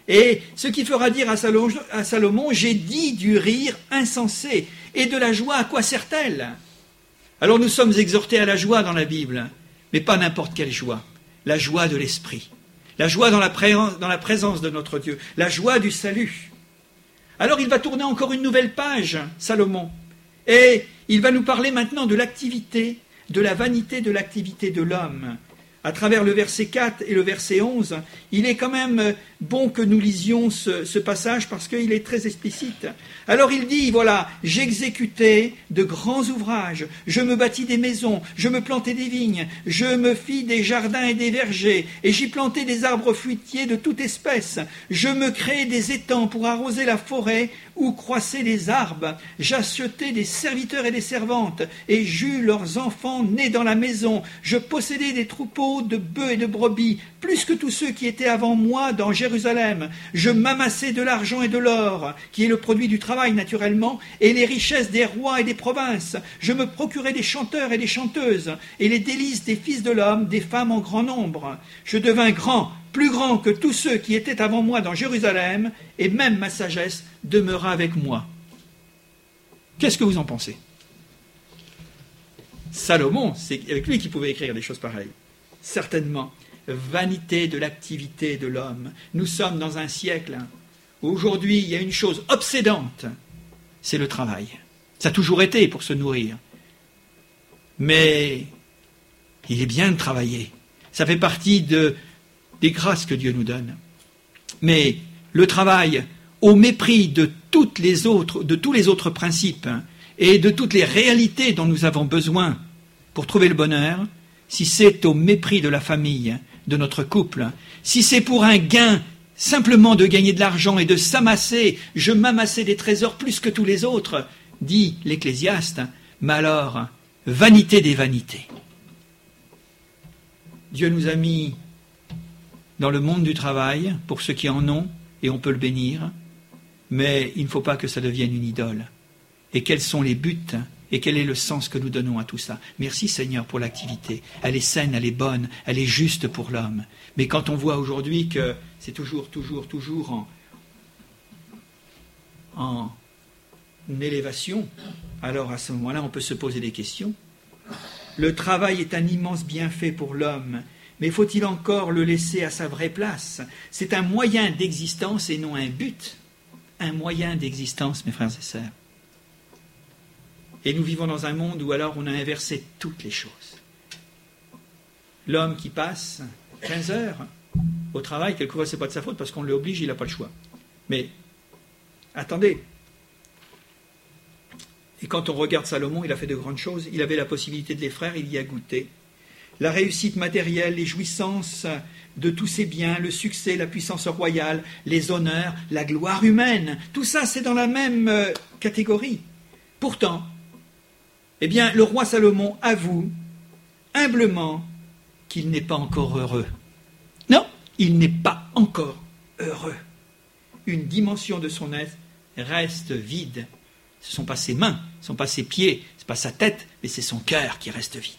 Et ce qui fera dire à Salomon, j'ai dit du rire insensé, et de la joie, à quoi sert-elle? Alors nous sommes exhortés à la joie dans la Bible, mais pas n'importe quelle joie, la joie de l'esprit, la joie dans la présence de notre Dieu, la joie du salut. Alors il va tourner encore une nouvelle page, Salomon, et il va nous parler maintenant de l'activité, de la vanité de l'activité de l'homme. À travers le verset 4 et le verset 11, il est quand même bon que nous lisions ce passage parce qu'il est très explicite. Alors il dit, voilà, j'exécutais de grands ouvrages, je me bâtis des maisons, je me plantai des vignes, je me fis des jardins et des vergers, et j'y plantai des arbres fruitiers de toute espèce. Je me créai des étangs pour arroser la forêt où croissaient les arbres. J'achetai des serviteurs et des servantes, et j'eus leurs enfants nés dans la maison. Je possédais des troupeaux de bœufs et de brebis, plus que tous ceux qui étaient avant moi dans Jérusalem. Je m'amassai de l'argent et de l'or, qui est le produit du travail naturellement, et les richesses des rois et des provinces. Je me procurai des chanteurs et des chanteuses, et les délices des fils de l'homme, des femmes en grand nombre. Je devins grand, plus grand que tous ceux qui étaient avant moi dans Jérusalem, et même ma sagesse demeura avec moi. Qu'est-ce que vous en pensez? Salomon, c'est avec lui qu'il pouvait écrire des choses pareilles. Certainement, vanité de l'activité de l'homme. Nous sommes dans un siècle où aujourd'hui il y a une chose obsédante, c'est le travail. Ça a toujours été pour se nourrir. Mais il est bien de travailler. Ça fait partie des grâces que Dieu nous donne. Mais le travail, au mépris de tous les autres principes et de toutes les réalités dont nous avons besoin pour trouver le bonheur, si c'est au mépris de la famille, de notre couple, si c'est pour un gain, simplement de gagner de l'argent et de s'amasser, je m'amassais des trésors plus que tous les autres, dit l'Ecclésiaste, mais alors, vanité des vanités. Dieu nous a mis dans le monde du travail, pour ceux qui en ont, et on peut le bénir, mais il ne faut pas que ça devienne une idole. Et quels sont les buts et quel est le sens que nous donnons à tout ça? Merci Seigneur pour l'activité. Elle est saine, elle est bonne, elle est juste pour l'homme. Mais quand on voit aujourd'hui que c'est toujours en élévation, alors à ce moment-là, on peut se poser des questions. Le travail est un immense bienfait pour l'homme, mais faut-il encore le laisser à sa vraie place? C'est un moyen d'existence et non un but. Un moyen d'existence, mes frères et sœurs. Et nous vivons dans un monde où alors on a inversé toutes les choses. L'homme qui passe 15 heures au travail, quelquefois ce n'est pas de sa faute parce qu'on l'oblige, il n'a pas le choix. Mais attendez. Et quand on regarde Salomon, il a fait de grandes choses, il avait la possibilité de les faire, il y a goûté. La réussite matérielle, les jouissances de tous ses biens, le succès, la puissance royale, les honneurs, la gloire humaine, tout ça c'est dans la même catégorie. Pourtant, eh bien, le roi Salomon avoue humblement qu'il n'est pas encore heureux. Non, il n'est pas encore heureux. Une dimension de son être reste vide. Ce ne sont pas ses mains, ce ne sont pas ses pieds, ce n'est pas sa tête, mais c'est son cœur qui reste vide.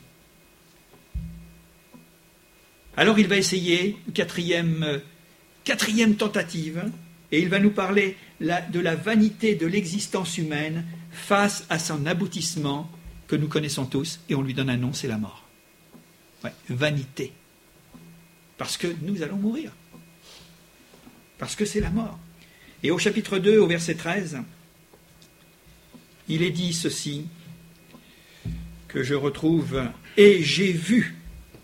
Alors il va essayer, quatrième tentative, et il va nous parler de la vanité de l'existence humaine face à son aboutissement que nous connaissons tous, et on lui donne un nom, c'est la mort. Ouais, vanité. Parce que nous allons mourir. Parce que c'est la mort. Et au chapitre 2, au verset 13, il est dit ceci, que je retrouve, « Et j'ai vu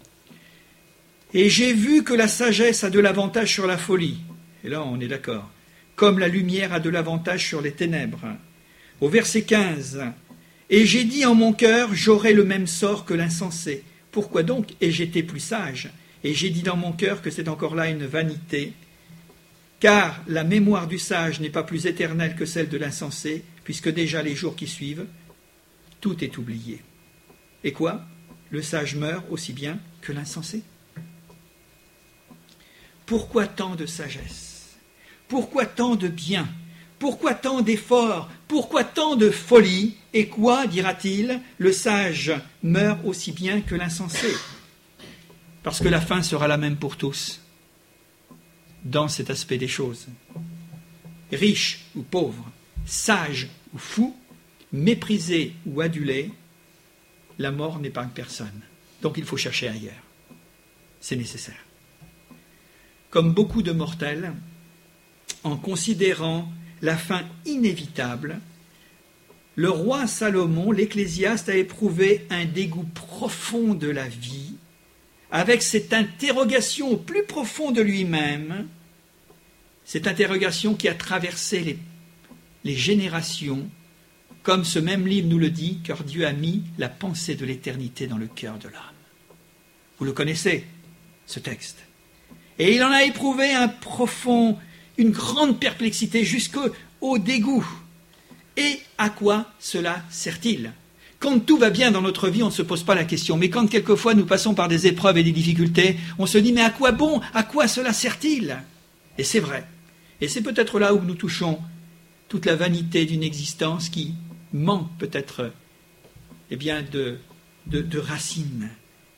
que la sagesse a de l'avantage sur la folie. » Et là, on est d'accord. « Comme la lumière a de l'avantage sur les ténèbres. » Au verset 15, « Et j'ai dit en mon cœur, j'aurai le même sort que l'insensé. Pourquoi donc ai-je été plus sage? Et j'ai dit dans mon cœur que c'est encore là une vanité. Car la mémoire du sage n'est pas plus éternelle que celle de l'insensé, puisque déjà les jours qui suivent, tout est oublié. Et quoi? Le sage meurt aussi bien que l'insensé. Pourquoi tant de sagesse? Pourquoi tant de bien? Pourquoi tant d'efforts? Pourquoi tant de folie? Et quoi, dira-t-il, le sage meurt aussi bien que l'insensé? Parce que la fin sera la même pour tous. dans cet aspect des choses. Riche ou pauvre, sage ou fou, méprisé ou adulé, la mort n'épargne personne. Donc il faut chercher ailleurs. C'est nécessaire. Comme beaucoup de mortels, en considérant la fin inévitable, le roi Salomon, l'ecclésiaste, a éprouvé un dégoût profond de la vie, avec cette interrogation au plus profond de lui-même, cette interrogation qui a traversé les générations, comme ce même livre nous le dit, car Dieu a mis la pensée de l'éternité dans le cœur de l'homme. Vous le connaissez, ce texte. Et il en a éprouvé une grande perplexité jusqu'au dégoût. Et à quoi cela sert-il ? Quand tout va bien dans notre vie, on ne se pose pas la question. Mais quand quelquefois nous passons par des épreuves et des difficultés, on se dit, mais à quoi bon ? À quoi cela sert-il ? Et c'est vrai. Et c'est peut-être là où nous touchons toute la vanité d'une existence qui manque peut-être de racines.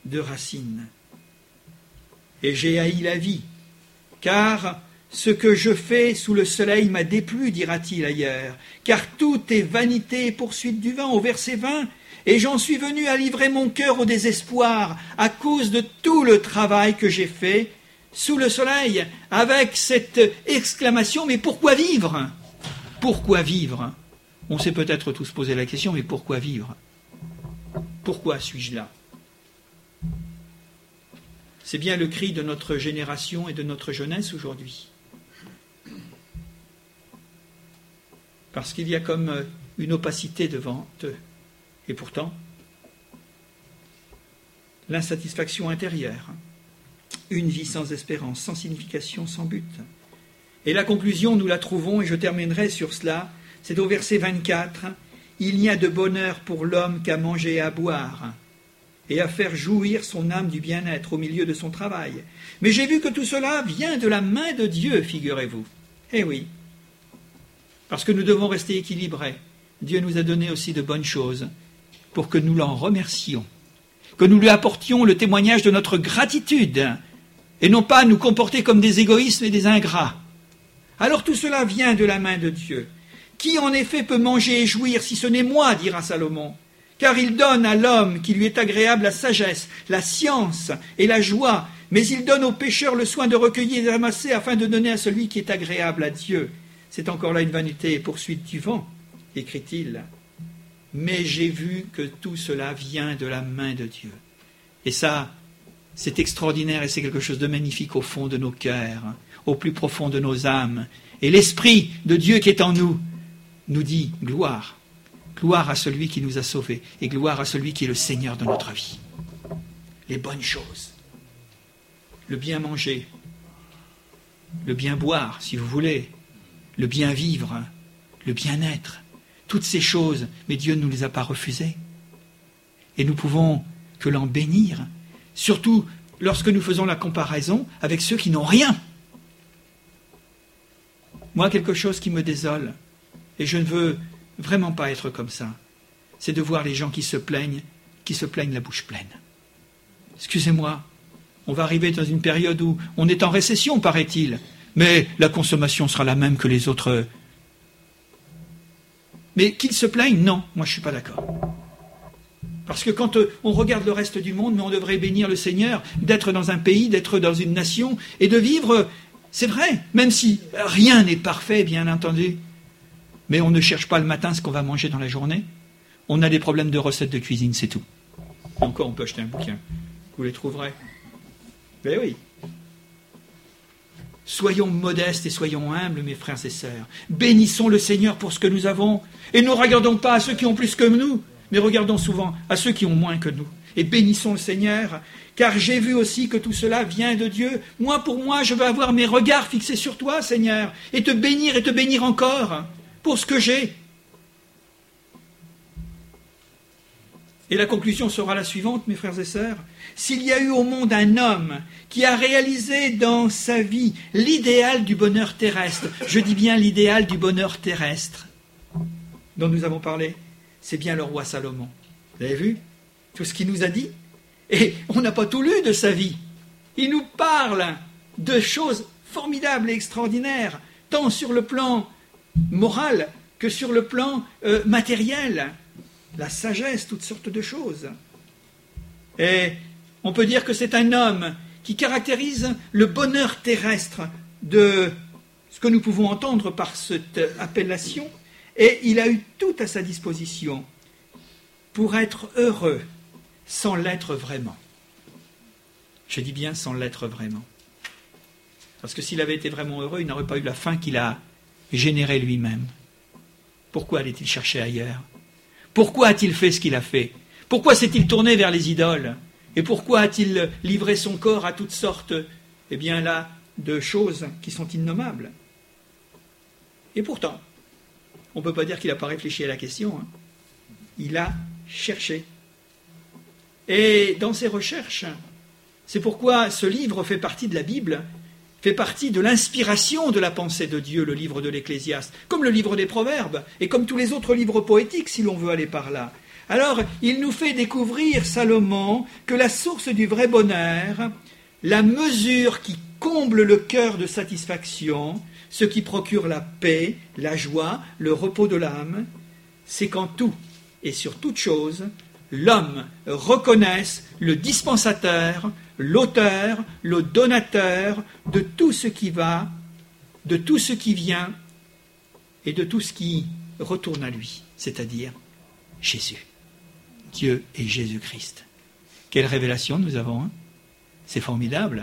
Et j'ai haï la vie, car ce que je fais sous le soleil m'a déplu, dira-t-il ailleurs, car tout est vanité et poursuite du vent, au verset 20, et j'en suis venu à livrer mon cœur au désespoir à cause de tout le travail que j'ai fait sous le soleil, avec cette exclamation, mais pourquoi vivre ? Pourquoi vivre ? On s'est peut-être tous posé la question, mais pourquoi vivre ? Pourquoi suis-je là ? C'est bien le cri de notre génération et de notre jeunesse aujourd'hui. Parce qu'il y a comme une opacité devant eux. Et pourtant, l'insatisfaction intérieure, une vie sans espérance, sans signification, sans but. Et la conclusion, nous la trouvons, et je terminerai sur cela, c'est au verset 24, « Il n'y a de bonheur pour l'homme qu'à manger et à boire, et à faire jouir son âme du bien-être au milieu de son travail. Mais j'ai vu que tout cela vient de la main de Dieu, figurez-vous. » Eh oui, parce que nous devons rester équilibrés. Dieu nous a donné aussi de bonnes choses pour que nous l'en remercions, que nous lui apportions le témoignage de notre gratitude, et non pas nous comporter comme des égoïstes et des ingrats. Alors tout cela vient de la main de Dieu. Qui en effet peut manger et jouir si ce n'est moi, dira Salomon ? Car il donne à l'homme qui lui est agréable la sagesse, la science et la joie, mais il donne aux pécheurs le soin de recueillir et de ramasser afin de donner à celui qui est agréable à Dieu. C'est encore là une vanité et poursuite du vent, écrit-il. Mais j'ai vu que tout cela vient de la main de Dieu. Et ça, c'est extraordinaire et c'est quelque chose de magnifique au fond de nos cœurs, au plus profond de nos âmes. Et l'Esprit de Dieu qui est en nous dit gloire. Gloire à celui qui nous a sauvés et gloire à celui qui est le Seigneur de notre vie. Les bonnes choses, le bien manger, le bien boire, si vous voulez, le bien vivre, le bien-être, toutes ces choses, mais Dieu ne nous les a pas refusées. Et nous pouvons que l'en bénir, surtout lorsque nous faisons la comparaison avec ceux qui n'ont rien. Moi, quelque chose qui me désole, et je ne veux vraiment pas être comme ça, c'est de voir les gens qui se plaignent la bouche pleine. Excusez-moi, on va arriver dans une période où on est en récession, paraît-il, mais la consommation sera la même que les autres. Mais qu'ils se plaignent, non, moi je ne suis pas d'accord. Parce que quand on regarde le reste du monde, mais on devrait bénir le Seigneur d'être dans un pays, d'être dans une nation, et de vivre, c'est vrai, même si rien n'est parfait, bien entendu, mais on ne cherche pas le matin ce qu'on va manger dans la journée. On a des problèmes de recettes de cuisine, c'est tout. Encore, on peut acheter un bouquin. Vous les trouverez. Ben oui. Soyons modestes et soyons humbles, mes frères et sœurs. Bénissons le Seigneur pour ce que nous avons. Et ne regardons pas à ceux qui ont plus que nous, mais regardons souvent à ceux qui ont moins que nous. Et bénissons le Seigneur, car j'ai vu aussi que tout cela vient de Dieu. Moi, pour moi, je veux avoir mes regards fixés sur toi, Seigneur, et te bénir encore pour ce que j'ai. Et la conclusion sera la suivante, mes frères et sœurs. S'il y a eu au monde un homme qui a réalisé dans sa vie l'idéal du bonheur terrestre, je dis bien l'idéal du bonheur terrestre dont nous avons parlé, c'est bien le roi Salomon. Vous avez vu tout ce qu'il nous a dit? Et on n'a pas tout lu de sa vie. Il nous parle de choses formidable et extraordinaire, tant sur le plan moral que sur le plan matériel. La sagesse, toutes sortes de choses. Et on peut dire que c'est un homme qui caractérise le bonheur terrestre de ce que nous pouvons entendre par cette appellation, et il a eu tout à sa disposition pour être heureux sans l'être vraiment. Je dis bien sans l'être vraiment. Parce que s'il avait été vraiment heureux, il n'aurait pas eu la fin qu'il a générée lui-même. Pourquoi allait-il chercher ailleurs? Pourquoi a-t-il fait ce qu'il a fait? Pourquoi s'est-il tourné vers les idoles? Et pourquoi a-t-il livré son corps à toutes sortes, de choses qui sont innommables? Et pourtant, on ne peut pas dire qu'il n'a pas réfléchi à la question. Il a cherché. Et dans ses recherches, c'est pourquoi ce livre fait partie de la Bible, fait partie de l'inspiration de la pensée de Dieu, le livre de l'Ecclésiaste, comme le livre des Proverbes, et comme tous les autres livres poétiques, si l'on veut aller par là. Alors, il nous fait découvrir, Salomon, que la source du vrai bonheur, la mesure qui comble le cœur de satisfaction, ce qui procure la paix, la joie, le repos de l'âme, c'est qu'en tout et sur toute chose, l'homme reconnaisse le dispensateur, l'auteur, le donateur de tout ce qui va, de tout ce qui vient et de tout ce qui retourne à lui, c'est-à-dire Jésus. Dieu et Jésus-Christ. Quelle révélation nous avons, hein? C'est formidable.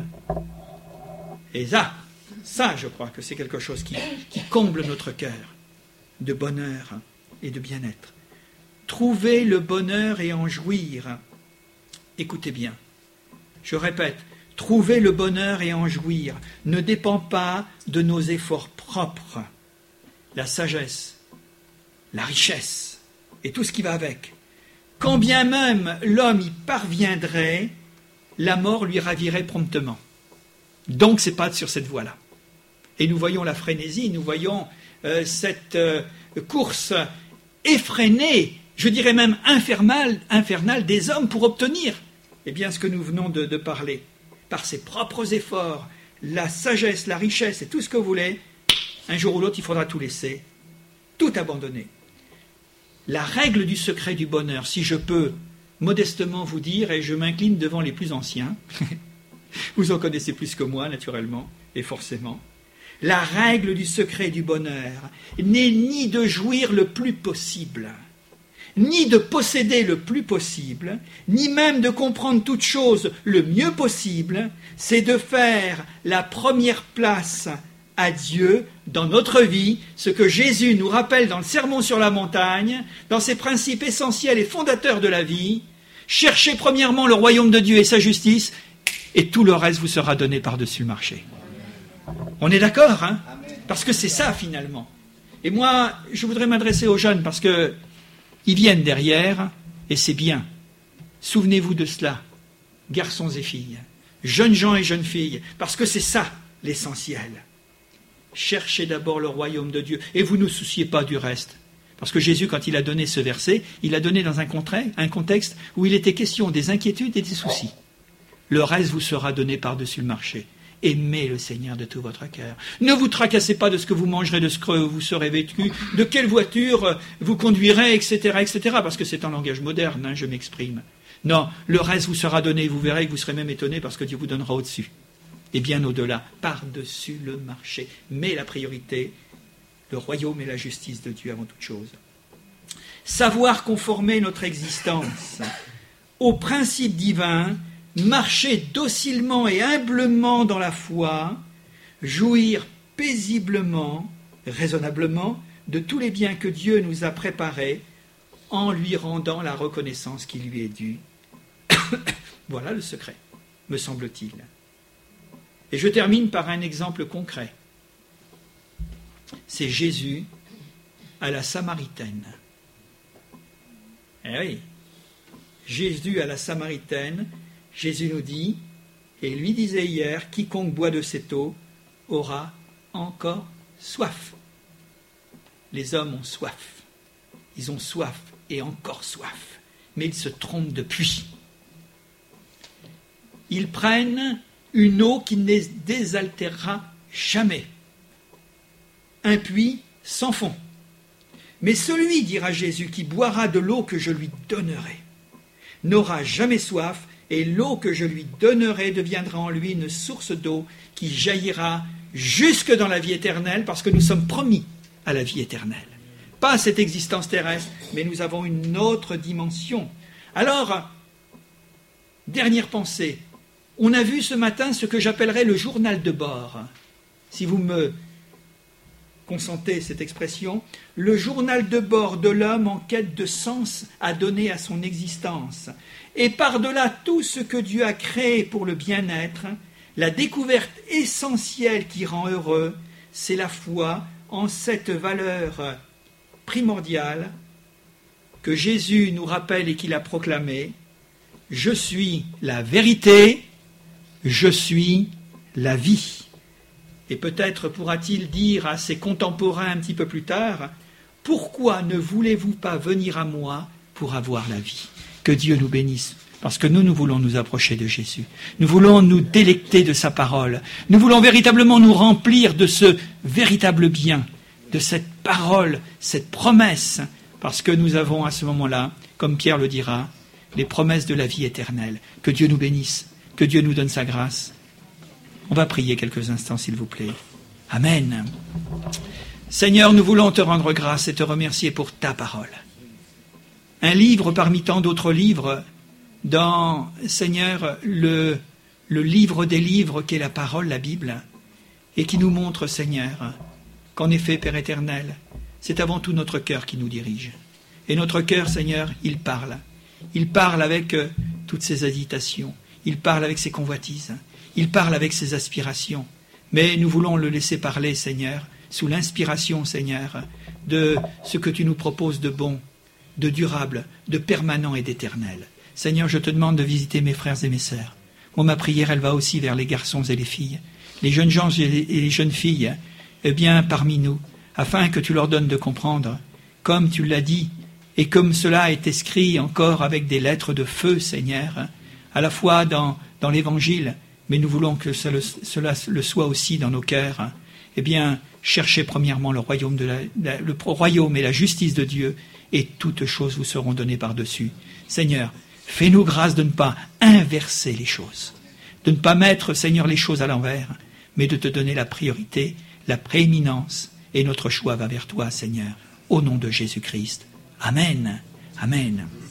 Et ça, je crois que c'est quelque chose qui comble notre cœur de bonheur et de bien-être. Trouver le bonheur et en jouir. Écoutez bien, je répète, trouver le bonheur et en jouir ne dépend pas de nos efforts propres. La sagesse, la richesse et tout ce qui va avec. Quand bien même l'homme y parviendrait, la mort lui ravirait promptement. Donc ce n'est pas sur cette voie-là. Et nous voyons la frénésie, nous voyons cette course effrénée, je dirais même infernale des hommes pour obtenir ce que nous venons de parler. Par ses propres efforts, la sagesse, la richesse et tout ce que vous voulez, un jour ou l'autre, il faudra tout laisser, tout abandonner. La règle du secret du bonheur, si je peux modestement vous dire, et je m'incline devant les plus anciens, vous en connaissez plus que moi, naturellement, et forcément, la règle du secret du bonheur n'est ni de jouir le plus possible, ni de posséder le plus possible, ni même de comprendre toute chose le mieux possible, c'est de faire la première place à Dieu dans notre vie, ce que Jésus nous rappelle dans le Sermon sur la montagne, dans ses principes essentiels et fondateurs de la vie. Cherchez premièrement le royaume de Dieu et sa justice, et tout le reste vous sera donné par-dessus le marché. On est d'accord, hein? Parce que c'est ça, finalement. Et moi, je voudrais m'adresser aux jeunes, parce que ils viennent derrière, et c'est bien. Souvenez-vous de cela, garçons et filles, jeunes gens et jeunes filles, parce que c'est ça, l'essentiel. Cherchez d'abord le royaume de Dieu, et vous ne souciez pas du reste. Parce que Jésus, quand il a donné ce verset, il l'a donné dans un contexte où il était question des inquiétudes et des soucis. Le reste vous sera donné par-dessus le marché. Aimez le Seigneur de tout votre cœur. Ne vous tracassez pas de ce que vous mangerez, de ce que vous serez vêtu, de quelle voiture vous conduirez, etc., etc., parce que c'est un langage moderne, hein, je m'exprime. Non, le reste vous sera donné, vous verrez que vous serez même étonné parce que Dieu vous donnera au-dessus. Et bien au-delà, par-dessus le marché. Mais la priorité, le royaume et la justice de Dieu avant toute chose. Savoir conformer notre existence aux principes divins, marcher docilement et humblement dans la foi, jouir paisiblement, raisonnablement, de tous les biens que Dieu nous a préparés, en lui rendant la reconnaissance qui lui est due. Voilà le secret, me semble-t-il. Et je termine par un exemple concret. C'est Jésus à la Samaritaine. Eh oui, Jésus à la Samaritaine, Jésus nous dit, et lui disait hier, quiconque boit de cette eau aura encore soif. Les hommes ont soif. Ils ont soif et encore soif. Mais ils se trompent de puits. Ils prennent une eau qui ne les désaltérera jamais. Un puits sans fond. Mais celui, dira Jésus, qui boira de l'eau que je lui donnerai, n'aura jamais soif, et l'eau que je lui donnerai deviendra en lui une source d'eau qui jaillira jusque dans la vie éternelle, parce que nous sommes promis à la vie éternelle. Pas à cette existence terrestre, mais nous avons une autre dimension. Alors, dernière pensée, on a vu ce matin ce que j'appellerais le journal de bord. Si vous me consentez cette expression, le journal de bord de l'homme en quête de sens à donner à son existence. Et par-delà tout ce que Dieu a créé pour le bien-être, la découverte essentielle qui rend heureux, c'est la foi en cette valeur primordiale que Jésus nous rappelle et qu'il a proclamée. Je suis la vérité, je suis la vie. Et peut-être pourra-t-il dire à ses contemporains un petit peu plus tard, « Pourquoi ne voulez-vous pas venir à moi pour avoir la vie ?» Que Dieu nous bénisse, parce que nous voulons nous approcher de Jésus. Nous voulons nous délecter de sa parole. Nous voulons véritablement nous remplir de ce véritable bien, de cette parole, cette promesse, parce que nous avons à ce moment-là, comme Pierre le dira, les promesses de la vie éternelle. Que Dieu nous bénisse, que Dieu nous donne sa grâce. On va prier quelques instants, s'il vous plaît. Amen. Seigneur, nous voulons te rendre grâce et te remercier pour ta parole. Un livre parmi tant d'autres livres, dans, Seigneur, le livre des livres qu'est la parole, la Bible, et qui nous montre, Seigneur, qu'en effet, Père éternel, c'est avant tout notre cœur qui nous dirige. Et notre cœur, Seigneur, il parle. Il parle avec toutes ses hésitations. Il parle avec ses convoitises. Il parle avec ses aspirations. Mais nous voulons le laisser parler, Seigneur, sous l'inspiration, Seigneur, de ce que tu nous proposes de bon, de durable, de permanent et d'éternel. Seigneur, je te demande de visiter mes frères et mes sœurs. Moi, ma prière, elle va aussi vers les garçons et les filles, les jeunes gens et les jeunes filles, bien parmi nous, afin que tu leur donnes de comprendre, comme tu l'as dit, et comme cela est écrit encore avec des lettres de feu, Seigneur, à la fois dans l'Évangile, mais nous voulons que cela le soit aussi dans nos cœurs. Eh bien, cherchez premièrement le royaume et la justice de Dieu, et toutes choses vous seront données par-dessus. Seigneur, fais-nous grâce de ne pas inverser les choses, de ne pas mettre, Seigneur, les choses à l'envers, mais de te donner la priorité, la prééminence, et notre choix va vers toi, Seigneur, au nom de Jésus-Christ. Amen. Amen.